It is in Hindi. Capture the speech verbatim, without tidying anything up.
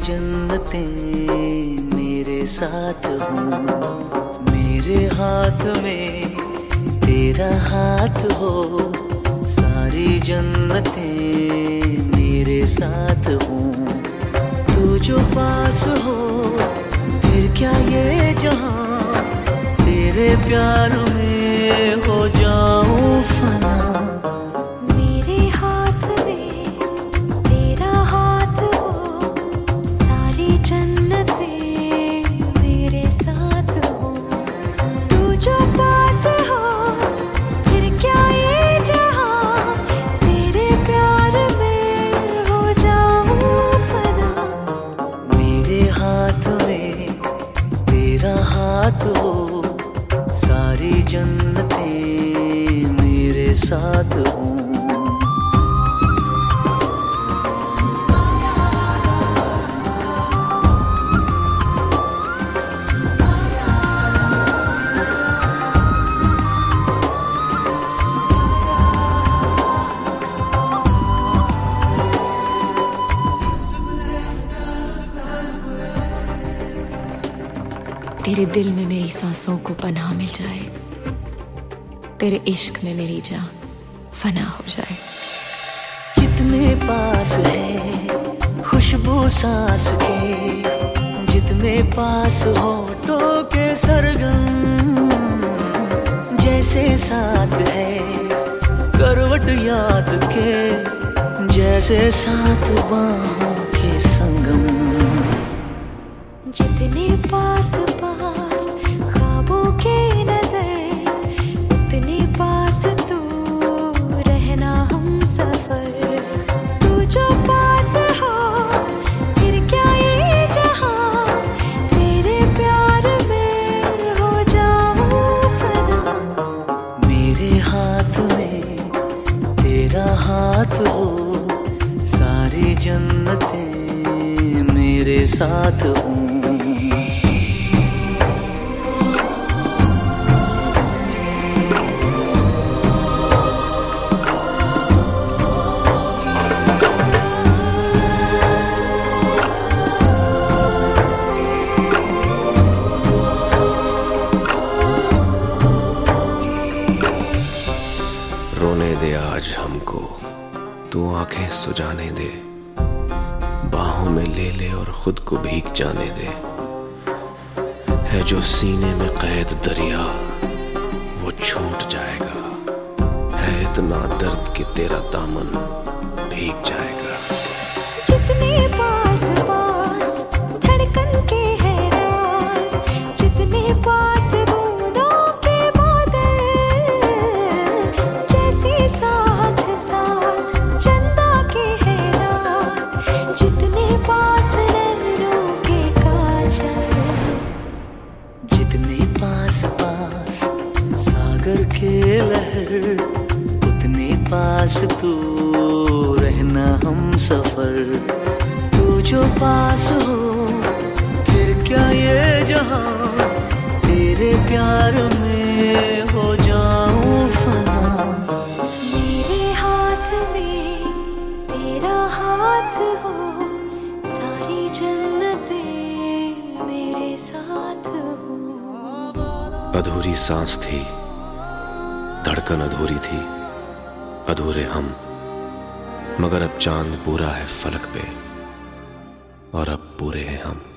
जन्नतें मेरे साथ हो, मेरे हाथ में तेरा हाथ हो, सारी जन्नतें मेरे साथ हो। तू जो पास हो फिर क्या ये जहां, तेरे प्यार में हो जाऊं फना। सारी जन्नतें मेरे साथ हो। तेरे दिल में मेरी सांसों को पनाह मिल जाए, तेरे इश्क में मेरी जान फना हो जाए। जितने पास है खुशबू सांस के, जितने पास होठों के सरगम, जैसे साथ है करवट याद के, जैसे साथ बाहों के संगम। जितने पास पास ख्वाबों के नजर, उतने पास तू रहना हम सफर। तू जो पास हो फिर क्या ये जहां, तेरे प्यार में हो जाऊं फना। मेरे हाथ में तेरा हाथ हो, सारी जन्नतें मेरे साथ हो। रोने दे आज हमको, तू आंखें सुजाने दे, बाहों में ले ले और खुद को भीग जाने दे। है जो सीने में कैद दरिया वो छूट जाएगा, है इतना दर्द कि तेरा दामन भीग जाएगा। जितने पास पास धड़कन के है राज, जितने पास बूंदों के बादल, जैसे साथ साथ चंदा के है रात, जितने पास नैनों के काजल। जितने पास पास सागर के लहर, उतने पास तू रहना हम सफर। तू जो पास हो फिर क्या ये जहां, तेरे प्यार में हो जाऊं फना। मेरे हाथ में तेरा हाथ हो, सारी जन्नतें मेरे साथ हो। अधूरी सांस थी, धड़कन अधूरी थी, अधूरे हम, मगर अब चांद पूरा है फलक पे और अब पूरे हैं हम।